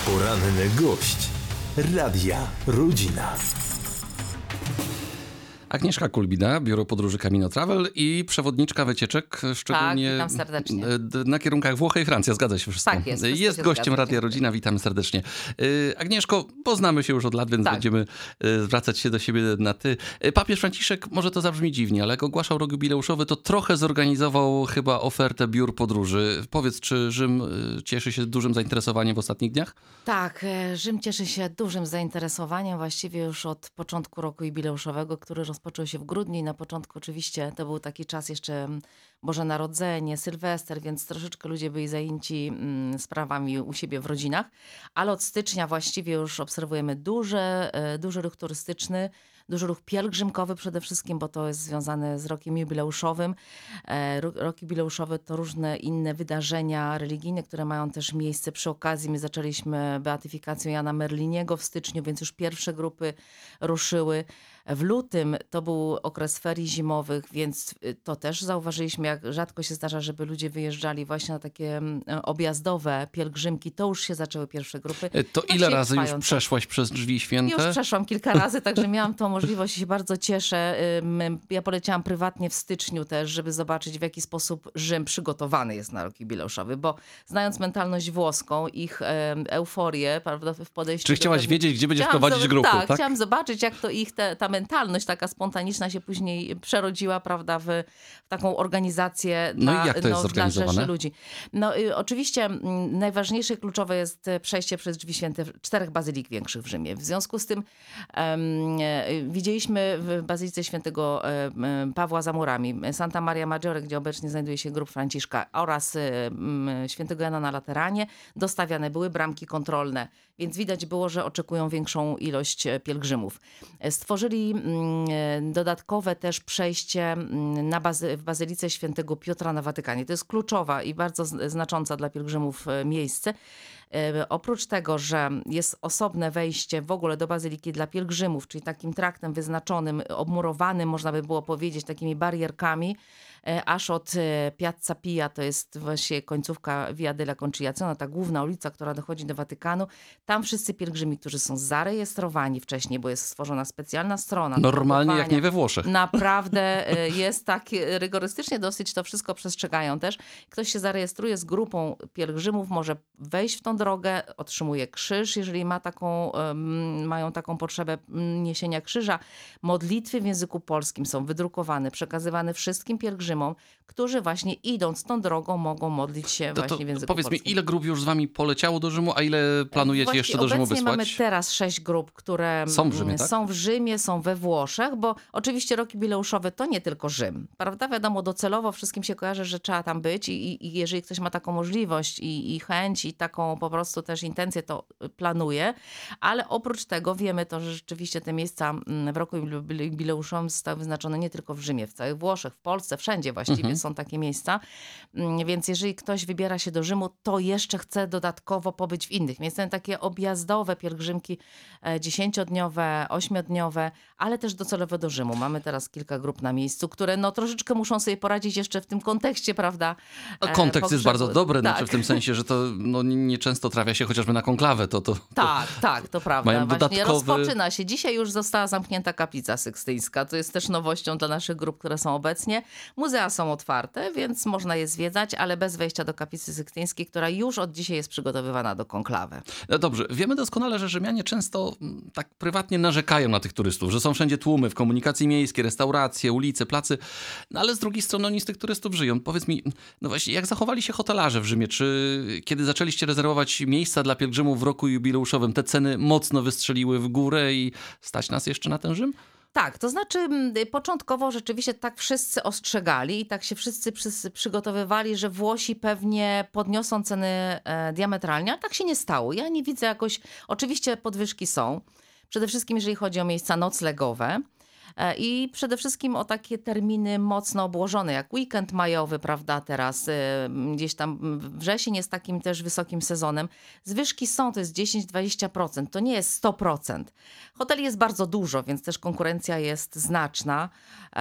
Poranny gość Radia Rodzina. Agnieszka Kulbina, Biuro Podróży Camino Travel i przewodniczka wycieczek, szczególnie witam serdecznie. Na kierunkach Włochy i Francja. Zgadza się wszystko. Tak jest. Jest gościem Radia Rodzina. Witamy serdecznie. Agnieszko, poznamy się już od lat, więc będziemy zwracać się do siebie na ty. Papież Franciszek, może to zabrzmi dziwnie, ale jak ogłaszał rok jubileuszowy, to trochę zorganizował chyba ofertę biur podróży. Powiedz, czy Rzym cieszy się dużym zainteresowaniem w ostatnich dniach? Tak, Rzym cieszy się dużym zainteresowaniem właściwie już od początku roku jubileuszowego, który rozpoczął się w grudniu i na początku oczywiście to był taki czas jeszcze Boże Narodzenie, Sylwester, więc troszeczkę ludzie byli zajęci sprawami u siebie w rodzinach, ale od stycznia właściwie już obserwujemy duży ruch turystyczny, duży ruch pielgrzymkowy przede wszystkim, bo to jest związane z rokiem jubileuszowym. Rok jubileuszowy to różne inne wydarzenia religijne, które mają też miejsce przy okazji. My zaczęliśmy beatyfikację Jana Merliniego w styczniu, więc już pierwsze grupy ruszyły. W lutym to był okres ferii zimowych, więc to też zauważyliśmy, jak rzadko się zdarza, żeby ludzie wyjeżdżali właśnie na takie objazdowe pielgrzymki. To już się zaczęły pierwsze grupy. To ile razy już przeszłaś przez drzwi święte? Już przeszłam kilka razy, także miałam tą możliwość i się bardzo cieszę. Ja poleciałam prywatnie w styczniu też, żeby zobaczyć, w jaki sposób Rzym przygotowany jest na rok jubileuszowy, bo znając mentalność włoską, ich euforię, prawda, w podejściu... Czy chciałaś wiedzieć, gdzie będziesz prowadzić grupę? Tak, chciałam zobaczyć, jak to ich ta mentalność taka spontaniczna się później przerodziła, prawda, w taką organizację dla rzeszy ludzi. Oczywiście najważniejsze i kluczowe jest przejście przez drzwi święte 4 bazylik większych w Rzymie. W związku z tym widzieliśmy w Bazylice Świętego Pawła za murami, Santa Maria Maggiore, gdzie obecnie znajduje się grób Franciszka, oraz Świętego Jana na Lateranie, dostawiane były bramki kontrolne, więc widać było, że oczekują większą ilość pielgrzymów. Stworzyli dodatkowe też przejście w Bazylice Świętego Piotra na Watykanie. To jest kluczowa i bardzo znacząca dla pielgrzymów miejsce. Oprócz tego, że jest osobne wejście w ogóle do bazyliki dla pielgrzymów, czyli takim traktem wyznaczonym, obmurowanym, można by było powiedzieć, takimi barierkami, aż od Piazza Pia, to jest właśnie końcówka Via della Conciliazione, ta główna ulica, która dochodzi do Watykanu. Tam wszyscy pielgrzymi, którzy są zarejestrowani wcześniej, bo jest stworzona specjalna strona. Normalnie jak nie we Włoszech. Naprawdę jest tak rygorystycznie dosyć, to wszystko przestrzegają też. Ktoś się zarejestruje z grupą pielgrzymów, może wejść w tą drogę, otrzymuje krzyż, jeżeli mają taką potrzebę niesienia krzyża. Modlitwy w języku polskim są wydrukowane, przekazywane wszystkim pielgrzymom, którzy właśnie idąc tą drogą mogą modlić się właśnie w języku polskim. Powiedz mi, ile grup już z wami poleciało do Rzymu, a ile planujecie jeszcze do Rzymu wysłać? Mamy teraz 6 grup, które są w Rzymie, tak? Są w Rzymie, są we Włoszech, bo oczywiście rok jubileuszowy to nie tylko Rzym, prawda? Wiadomo, docelowo wszystkim się kojarzy, że trzeba tam być i jeżeli ktoś ma taką możliwość i chęć i taką po prostu też intencję, to planuje, ale oprócz tego wiemy to, że rzeczywiście te miejsca w roku jubileuszowym zostały wyznaczone nie tylko w Rzymie, w całych Włoszech, w Polsce, wszędzie właściwie są takie miejsca, więc jeżeli ktoś wybiera się do Rzymu, to jeszcze chce dodatkowo pobyć w innych miejscach. Takie objazdowe pielgrzymki 10-dniowe, 8-dniowe, ale też docelowe do Rzymu. Mamy teraz kilka grup na miejscu, które troszeczkę muszą sobie poradzić jeszcze w tym kontekście, prawda? Kontekst jest bardzo dobry, znaczy w tym sensie, że to nieczęsto trafia się chociażby na konklawę. Tak, to prawda. Mają właśnie rozpoczyna się. Dzisiaj już została zamknięta kaplica sykstyńska. To jest też nowością dla naszych grup, które są obecnie. Muzea są otwarte, więc można je zwiedzać, ale bez wejścia do kaplicy sykstyńskiej, która już od dzisiaj jest przygotowywana do konklawy. Dobrze, wiemy doskonale, że Rzymianie często tak prywatnie narzekają na tych turystów, że są wszędzie tłumy w komunikacji miejskiej, restauracje, ulice, placy, ale z drugiej strony oni z tych turystów żyją. Powiedz mi, właśnie jak zachowali się hotelarze w Rzymie? Czy kiedy zaczęliście rezerwować miejsca dla pielgrzymów w roku jubileuszowym, te ceny mocno wystrzeliły w górę i stać nas jeszcze na ten Rzym? Tak, to znaczy początkowo rzeczywiście tak wszyscy ostrzegali i tak się wszyscy przygotowywali, że Włosi pewnie podniosą ceny diametralnie, ale tak się nie stało. Ja nie widzę jakoś, oczywiście podwyżki są, przede wszystkim jeżeli chodzi o miejsca noclegowe. I przede wszystkim o takie terminy mocno obłożone, jak weekend majowy, prawda, teraz gdzieś tam wrzesień jest takim też wysokim sezonem. Zwyżki są, to jest 10-20%, to nie jest 100%. Hoteli jest bardzo dużo, więc też konkurencja jest znaczna.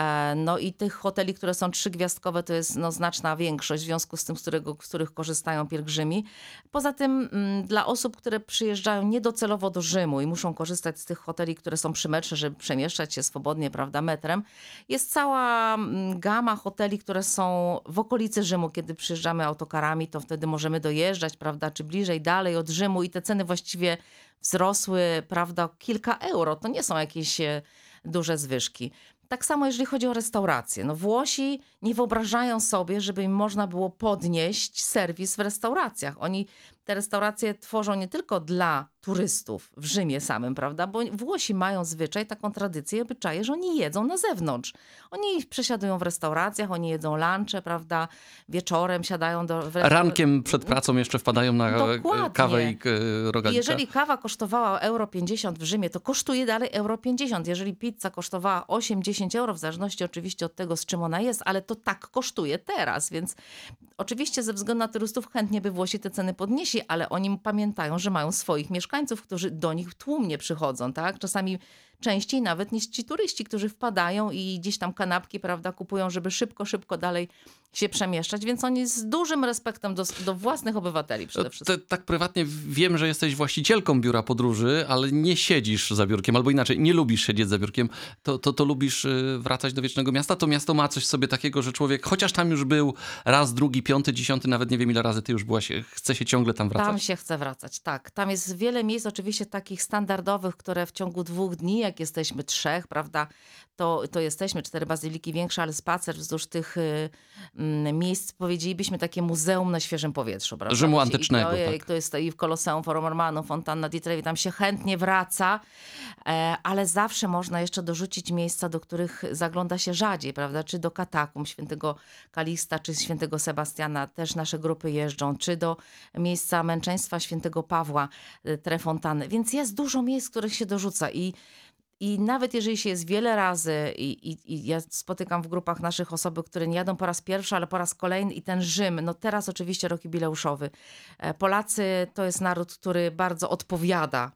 No i tych hoteli, które są 3-gwiazdkowe, to jest znaczna większość, w związku z tym, z których korzystają pielgrzymi. Poza tym dla osób, które przyjeżdżają niedocelowo do Rzymu i muszą korzystać z tych hoteli, które są przy metrze, żeby przemieszczać się swobodnie, prawda, metrem, jest cała gama hoteli, które są w okolicy Rzymu. Kiedy przyjeżdżamy autokarami, to wtedy możemy dojeżdżać, prawda, czy bliżej, dalej od Rzymu i te ceny właściwie wzrosły, prawda, o kilka euro. To nie są jakieś duże zwyżki. Tak samo jeżeli chodzi o restauracje. No Włosi nie wyobrażają sobie, żeby im można było podnieść serwis w restauracjach. Oni te restauracje tworzą nie tylko dla turystów w Rzymie samym, prawda? Bo Włosi mają zwyczaj, taką tradycję, obyczaje, że oni jedzą na zewnątrz. Oni przesiadują w restauracjach, oni jedzą lunche, prawda? Wieczorem siadają Rankiem przed pracą jeszcze wpadają na Dokładnie. kawę i rogalika. Jeżeli kawa kosztowała euro 50 w Rzymie, to kosztuje dalej euro 50. Jeżeli pizza kosztowała 8-10 euro, w zależności oczywiście od tego, z czym ona jest, ale to tak kosztuje teraz, więc oczywiście ze względu na turystów chętnie by Włosi te ceny podnieśli, ale oni pamiętają, że mają swoich mieszkańców, którzy do nich tłumnie przychodzą, tak? Czasami częściej nawet niż ci turyści, którzy wpadają i gdzieś tam kanapki, prawda, kupują, żeby szybko dalej się przemieszczać, więc oni z dużym respektem do własnych obywateli przede wszystkim. Tak prywatnie wiem, że jesteś właścicielką biura podróży, ale nie siedzisz za biurkiem, albo inaczej, nie lubisz siedzieć za biurkiem, to lubisz wracać do Wiecznego Miasta. To miasto ma coś sobie takiego, że człowiek, chociaż tam już był raz, drugi, piąty, 10, nawet nie wiem ile razy ty już byłaś, chce się ciągle tam wracać? Tam się chce wracać, tak. Tam jest wiele miejsc oczywiście takich standardowych, które w ciągu 2 dni, jak jesteśmy 3, prawda, to jesteśmy 4 bazyliki większe, ale spacer wzdłuż tych miejsc, powiedzielibyśmy, takie muzeum na świeżym powietrzu. Prawda? Rzymu antycznego. Tak. To jest i w Colosseum, Forum Romanum, Fontanna di Trevi, tam się chętnie wraca, ale zawsze można jeszcze dorzucić miejsca, do których zagląda się rzadziej, prawda? Czy do katakumb świętego Kalista, czy świętego Sebastiana, też nasze grupy jeżdżą, czy do miejsca męczeństwa świętego Pawła, Tre Fontany. Więc jest dużo miejsc, których się dorzuca i nawet jeżeli się jest wiele razy i ja spotykam w grupach naszych osoby, które nie jadą po raz pierwszy, ale po raz kolejny i ten Rzym, no teraz oczywiście rok jubileuszowy. Polacy to jest naród, który bardzo odpowiada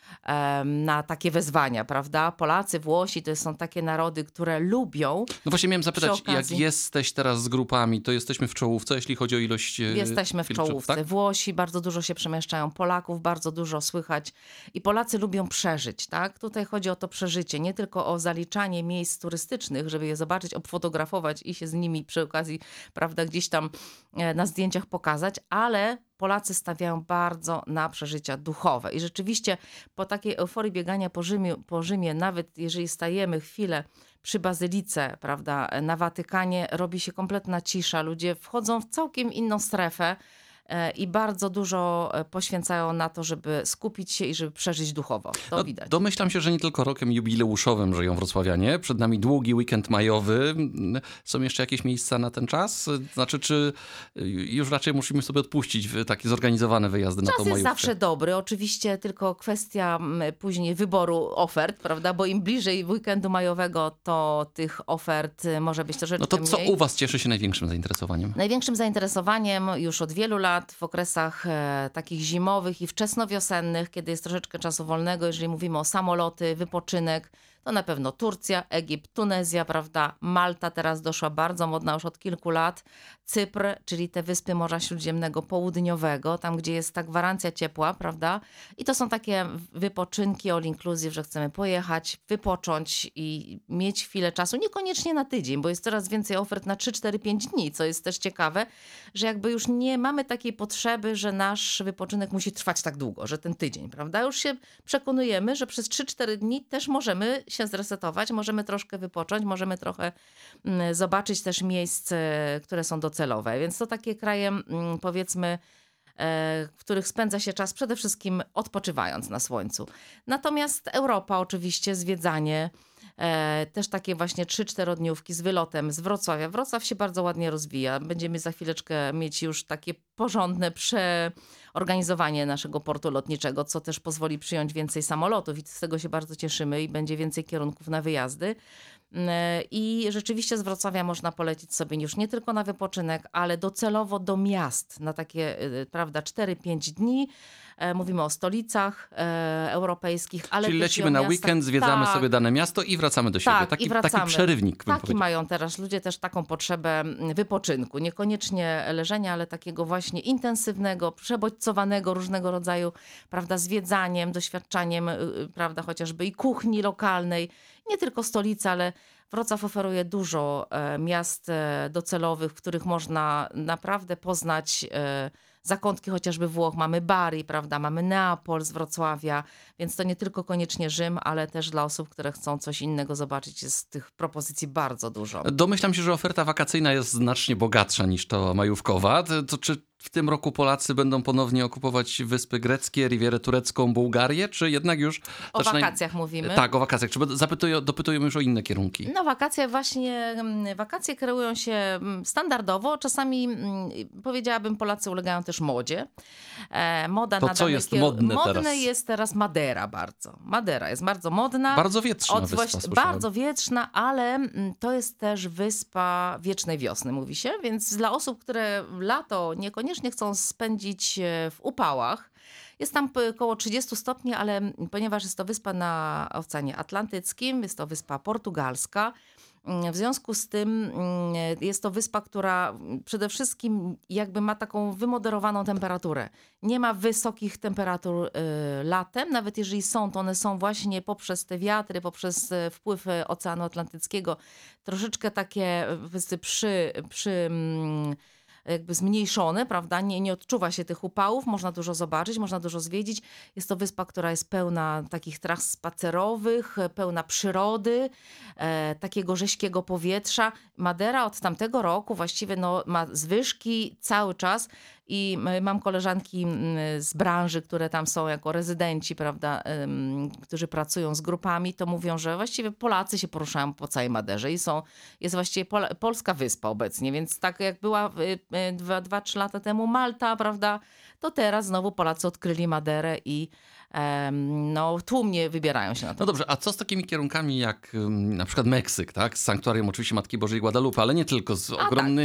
na takie wezwania, prawda? Polacy, Włosi to są takie narody, które lubią. No właśnie miałem zapytać, jak okazji, jesteś teraz z grupami, to jesteśmy w czołówce, jeśli chodzi o ilość jesteśmy w czołówce. tak? Włosi bardzo dużo się przemieszczają, Polaków bardzo dużo słychać i Polacy lubią przeżyć, tak? Tutaj chodzi o to przeżycie, nie tylko o zaliczanie miejsc turystycznych, żeby je zobaczyć, obfotografować i się z nimi przy okazji, prawda, gdzieś tam na zdjęciach pokazać, ale Polacy stawiają bardzo na przeżycia duchowe. I rzeczywiście po takiej euforii biegania po Rzymie, nawet jeżeli stajemy chwilę przy bazylice, prawda, na Watykanie, robi się kompletna cisza. Ludzie wchodzą w całkiem inną strefę i bardzo dużo poświęcają na to, żeby skupić się i żeby przeżyć duchowo. To widać. Domyślam się, że nie tylko rokiem jubileuszowym żyją wrocławianie. Przed nami długi weekend majowy. Są jeszcze jakieś miejsca na ten czas? Znaczy, czy już raczej musimy sobie odpuścić takie zorganizowane wyjazdy na tą Czas majówkę? jest zawsze dobry. Oczywiście tylko kwestia później wyboru ofert, prawda? Bo im bliżej weekendu majowego, to tych ofert może być troszeczkę No to co mniej. u was cieszy się największym zainteresowaniem? Największym zainteresowaniem już od wielu lat w okresach takich zimowych i wczesnowiosennych, kiedy jest troszeczkę czasu wolnego, jeżeli mówimy o samoloty, wypoczynek, to na pewno Turcja, Egipt, Tunezja, prawda? Malta teraz doszła bardzo modna już od kilku lat. Cypr, czyli te wyspy Morza Śródziemnego Południowego, tam gdzie jest ta gwarancja ciepła, prawda? I to są takie wypoczynki all inclusive, że chcemy pojechać, wypocząć i mieć chwilę czasu, niekoniecznie na tydzień, bo jest coraz więcej ofert na 3, 4, 5 dni, co jest też ciekawe, że jakby już nie mamy takiej potrzeby, że nasz wypoczynek musi trwać tak długo, że ten tydzień, prawda? Już się przekonujemy, że przez 3-4 dni też możemy się zresetować, możemy troszkę wypocząć, możemy trochę zobaczyć też miejsc, które są docelowe. Więc to takie kraje, powiedzmy, w których spędza się czas przede wszystkim odpoczywając na słońcu. Natomiast Europa oczywiście, zwiedzanie, Też takie właśnie 3-4 dniówki z wylotem z Wrocławia. Wrocław się bardzo ładnie rozwija. Będziemy za chwileczkę mieć już takie porządne przeorganizowanie naszego portu lotniczego, co też pozwoli przyjąć więcej samolotów i z tego się bardzo cieszymy i będzie więcej kierunków na wyjazdy. I rzeczywiście z Wrocławia można polecieć sobie już nie tylko na wypoczynek, ale docelowo do miast na takie, prawda, 4-5 dni. Mówimy o stolicach europejskich, ale Czyli też i lecimy o na miastach. weekend, zwiedzamy Tak, sobie dane miasto i wracamy do siebie. tak, i wracamy. Taki przerywnik, bym Taki powiedział. mają teraz ludzie też taką potrzebę wypoczynku. Niekoniecznie leżenia, ale takiego właśnie intensywnego, przebodźcowanego różnego rodzaju, prawda, zwiedzaniem, doświadczaniem, prawda, chociażby i kuchni lokalnej. Nie tylko stolicy, ale Wrocław oferuje dużo miast docelowych, w których można naprawdę poznać zakątki chociażby Włoch. Mamy Bari, prawda, mamy Neapol z Wrocławia, więc to nie tylko koniecznie Rzym, ale też dla osób, które chcą coś innego zobaczyć, jest tych propozycji bardzo dużo. Domyślam się, że oferta wakacyjna jest znacznie bogatsza niż to majówkowa. To czy w tym roku Polacy będą ponownie okupować Wyspy Greckie, Rivierę Turecką, Bułgarię, czy jednak już... O wakacjach mówimy. Tak, o wakacjach. Czy dopytują już o inne kierunki? No wakacje kreują się standardowo. Czasami powiedziałabym, Polacy ulegają też modzie. Moda To na co dane jest modne teraz? Modne jest teraz Madera bardzo. Madera jest bardzo modna. Bardzo wietrzna wyspa, słyszałem. Bardzo wietrzna, ale to jest też wyspa wiecznej wiosny, mówi się. Więc dla osób, które lato niekoniecznie chcą spędzić w upałach, jest tam około 30 stopni, ale ponieważ jest to wyspa na Oceanie Atlantyckim, jest to wyspa portugalska, w związku z tym jest to wyspa, która przede wszystkim jakby ma taką wymoderowaną temperaturę. Nie ma wysokich temperatur latem, nawet jeżeli są, to one są właśnie poprzez te wiatry, poprzez wpływ Oceanu Atlantyckiego, troszeczkę takie jakby zmniejszone, prawda? Nie odczuwa się tych upałów, można dużo zobaczyć, można dużo zwiedzić. Jest to wyspa, która jest pełna takich tras spacerowych, pełna przyrody, takiego rześkiego powietrza. Madera od tamtego roku właściwie ma zwyżki cały czas i mam koleżanki z branży, które tam są jako rezydenci, prawda, którzy pracują z grupami, to mówią, że właściwie Polacy się poruszają po całej Maderze i jest właściwie polska wyspa obecnie, więc tak jak była 2-3 lata temu Malta, prawda, to teraz znowu Polacy odkryli Maderę i tłumnie wybierają się na to. No dobrze, a co z takimi kierunkami jak na przykład Meksyk, tak? Z sanktuarium oczywiście Matki Bożej Guadalupe, ale nie tylko, z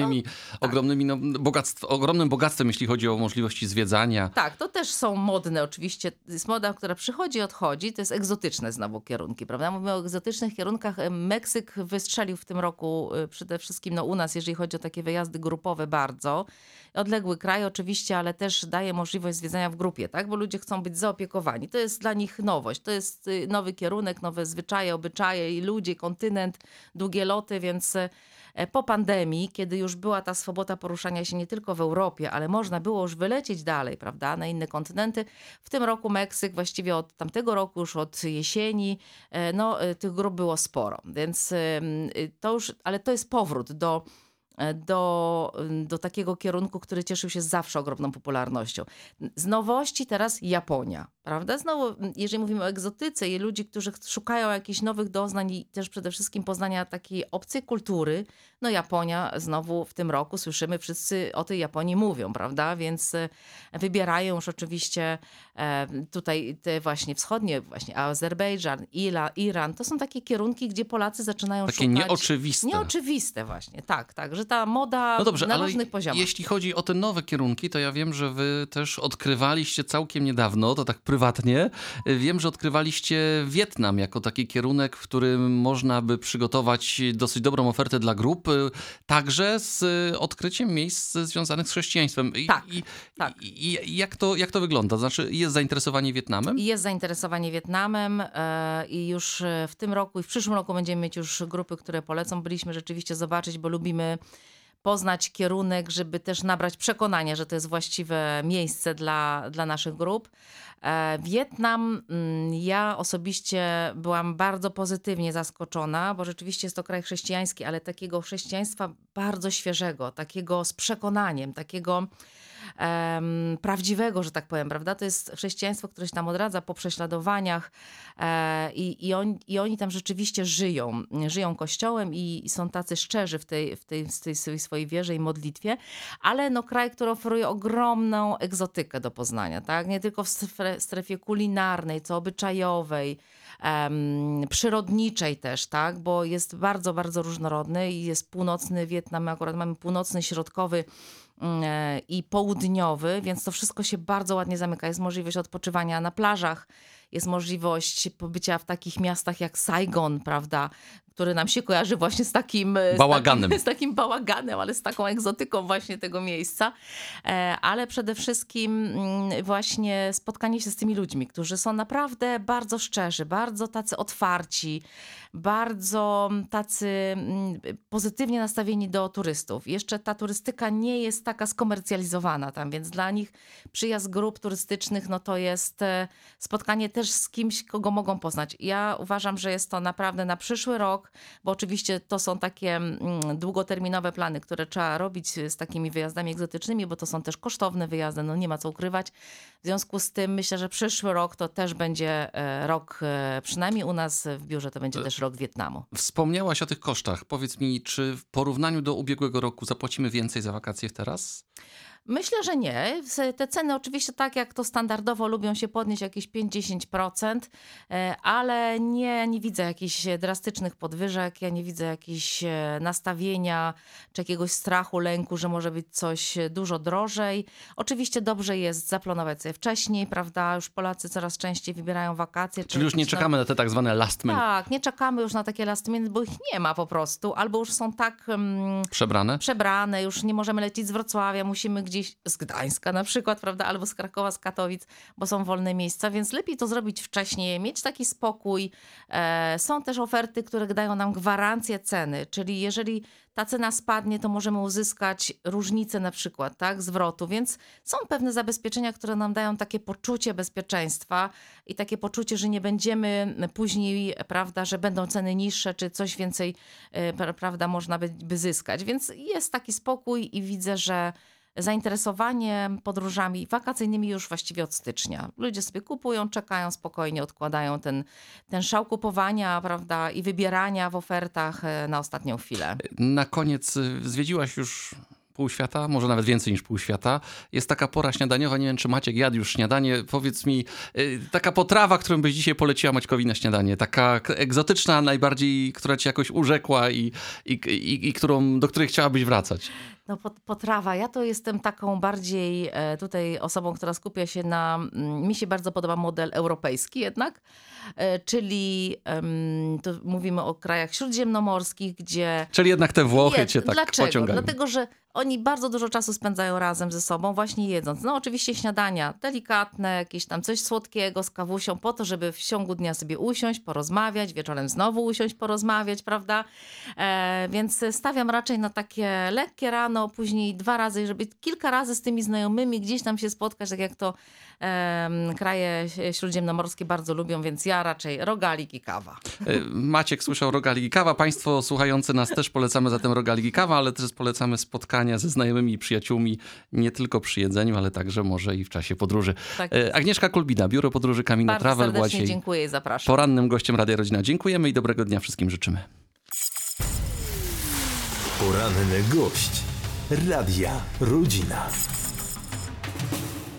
ogromnym bogactwem, jeśli chodzi o możliwości zwiedzania. Tak, to też są modne oczywiście. Jest moda, która przychodzi i odchodzi. To jest egzotyczne znowu kierunki, prawda? Mówimy o egzotycznych kierunkach. Meksyk wystrzelił w tym roku przede wszystkim u nas, jeżeli chodzi o takie wyjazdy grupowe bardzo. Odległy kraj oczywiście, ale też daje możliwość zwiedzania w grupie, tak? Bo ludzie chcą być zaopiekowani. To jest dla nich nowość. To jest nowy kierunek, nowe zwyczaje, obyczaje i ludzie, kontynent, długie loty, więc po pandemii, kiedy już była ta swoboda poruszania się nie tylko w Europie, ale można było już wylecieć dalej, prawda, na inne kontynenty. W tym roku Meksyk, właściwie od tamtego roku, już od jesieni, tych grup było sporo. Więc ale to jest powrót do takiego kierunku, który cieszył się zawsze ogromną popularnością. Z nowości teraz Japonia, prawda? Znowu, jeżeli mówimy o egzotyce i ludzi, którzy szukają jakichś nowych doznań i też przede wszystkim poznania takiej obcej kultury, Japonia znowu w tym roku słyszymy, wszyscy o tej Japonii mówią, prawda? Więc wybierają już oczywiście tutaj te właśnie wschodnie, właśnie Azerbejdżan, Iran. To są takie kierunki, gdzie Polacy zaczynają takie szukać. nieoczywiste. Nieoczywiste właśnie, tak, że ta moda dobrze, na ale różnych poziomach. Jeśli chodzi o te nowe kierunki, to ja wiem, że wy też odkrywaliście całkiem niedawno, to tak prywatnie, wiem, że odkrywaliście Wietnam jako taki kierunek, w którym można by przygotować dosyć dobrą ofertę dla grup, także z odkryciem miejsc związanych z chrześcijaństwem. Tak. I jak to wygląda? Znaczy, jest zainteresowanie Wietnamem? Jest zainteresowanie Wietnamem i już w tym roku i w przyszłym roku będziemy mieć już grupy, które polecą. Byliśmy rzeczywiście zobaczyć, bo lubimy poznać kierunek, żeby też nabrać przekonania, że to jest właściwe miejsce dla naszych grup. Wietnam, ja osobiście byłam bardzo pozytywnie zaskoczona, bo rzeczywiście jest to kraj chrześcijański, ale takiego chrześcijaństwa bardzo świeżego, takiego z przekonaniem, takiego prawdziwego, że tak powiem, prawda? To jest chrześcijaństwo, które się tam odradza po prześladowaniach i oni tam rzeczywiście żyją Kościołem i są tacy szczerzy w tej swojej wierze i modlitwie, ale no kraj, który oferuje ogromną egzotykę do poznania, tak? Nie tylko w strefie kulinarnej, co obyczajowej, przyrodniczej też, tak? Bo jest bardzo, bardzo różnorodny i jest północny Wietnam, my akurat mamy północny, środkowy i południowy, więc to wszystko się bardzo ładnie zamyka. Jest możliwość odpoczywania na plażach, jest możliwość pobycia w takich miastach jak Saigon, prawda, który nam się kojarzy właśnie z takim bałaganem. Z takim bałaganem, ale z taką egzotyką właśnie tego miejsca. Ale przede wszystkim właśnie spotkanie się z tymi ludźmi, którzy są naprawdę bardzo szczerzy, bardzo tacy otwarci, bardzo tacy pozytywnie nastawieni do turystów. Jeszcze ta turystyka nie jest taka skomercjalizowana tam, więc dla nich przyjazd grup turystycznych, no to jest spotkanie też z kimś, kogo mogą poznać. Ja uważam, że jest to naprawdę na przyszły rok, bo oczywiście to są takie długoterminowe plany, które trzeba robić z takimi wyjazdami egzotycznymi, bo to są też kosztowne wyjazdy, no nie ma co ukrywać. W związku z tym myślę, że przyszły rok to też będzie rok, przynajmniej u nas w biurze to będzie też rok Wietnamu. Wspomniałaś o tych kosztach. Powiedz mi, czy w porównaniu do ubiegłego roku zapłacimy więcej za wakacje teraz? Myślę, że nie. Te ceny oczywiście tak jak to standardowo lubią się podnieść jakieś 5-10%, ale nie widzę jakichś drastycznych podwyżek, ja nie widzę jakichś nastawienia czy jakiegoś strachu, lęku, że może być coś dużo drożej. Oczywiście dobrze jest zaplanować sobie wcześniej, prawda? Już Polacy coraz częściej wybierają wakacje. Czyli już nie czekamy na te tak zwane last minute. Tak, nie czekamy już na takie last minute, bo ich nie ma po prostu. Albo już są tak przebrane, już nie możemy lecieć z Wrocławia, musimy gdzieś z Gdańska na przykład, prawda, albo z Krakowa, z Katowic, bo są wolne miejsca, więc lepiej to zrobić wcześniej, mieć taki spokój. Są też oferty, które dają nam gwarancję ceny, czyli jeżeli ta cena spadnie, to możemy uzyskać różnicę na przykład, tak, zwrotu, więc są pewne zabezpieczenia, które nam dają takie poczucie bezpieczeństwa i takie poczucie, że nie będziemy później, prawda, że będą ceny niższe, czy coś więcej, prawda, można by zyskać, więc jest taki spokój i widzę, że zainteresowanie podróżami wakacyjnymi już właściwie od stycznia. Ludzie sobie kupują, czekają spokojnie, odkładają ten szał kupowania, prawda, i wybierania w ofertach na ostatnią chwilę. Na koniec zwiedziłaś już pół świata, może nawet więcej niż pół świata. Jest taka pora śniadaniowa, nie wiem, czy Maciek jadł już śniadanie. Powiedz mi, taka potrawa, którą byś dzisiaj poleciła Maćkowi na śniadanie, taka egzotyczna najbardziej, która cię jakoś urzekła i do której chciałabyś wracać. No potrawa. Ja to jestem taką bardziej tutaj osobą, która skupia się na... Mi się bardzo podoba model europejski jednak, czyli to mówimy o krajach śródziemnomorskich, gdzie... Czyli jednak te Włochy cię tak Dlaczego? pociągają. Dlatego, że oni bardzo dużo czasu spędzają razem ze sobą, właśnie jedząc. No oczywiście śniadania delikatne, jakieś tam coś słodkiego z kawusią, po to, żeby w ciągu dnia sobie usiąść, porozmawiać, wieczorem znowu usiąść, porozmawiać, prawda? Więc stawiam raczej na takie lekkie rano, później 2 razy, żeby kilka razy z tymi znajomymi gdzieś tam się spotkać, tak jak to kraje śródziemnomorskie bardzo lubią, więc ja raczej rogalik i kawa. Maciek słyszał rogalik i kawa. Państwo słuchający nas też polecamy zatem rogalik i kawa, ale też polecamy spotkania ze znajomymi i przyjaciółmi, nie tylko przy jedzeniu, ale także może i w czasie podróży. Tak. Agnieszka Kulbina, Biuro Podróży Camino bardzo Travel, była serdecznie dziękuję i zapraszam. Porannym gościem Radia Rodzina. Dziękujemy i dobrego dnia wszystkim życzymy. Poranny gość Radia Rodzina.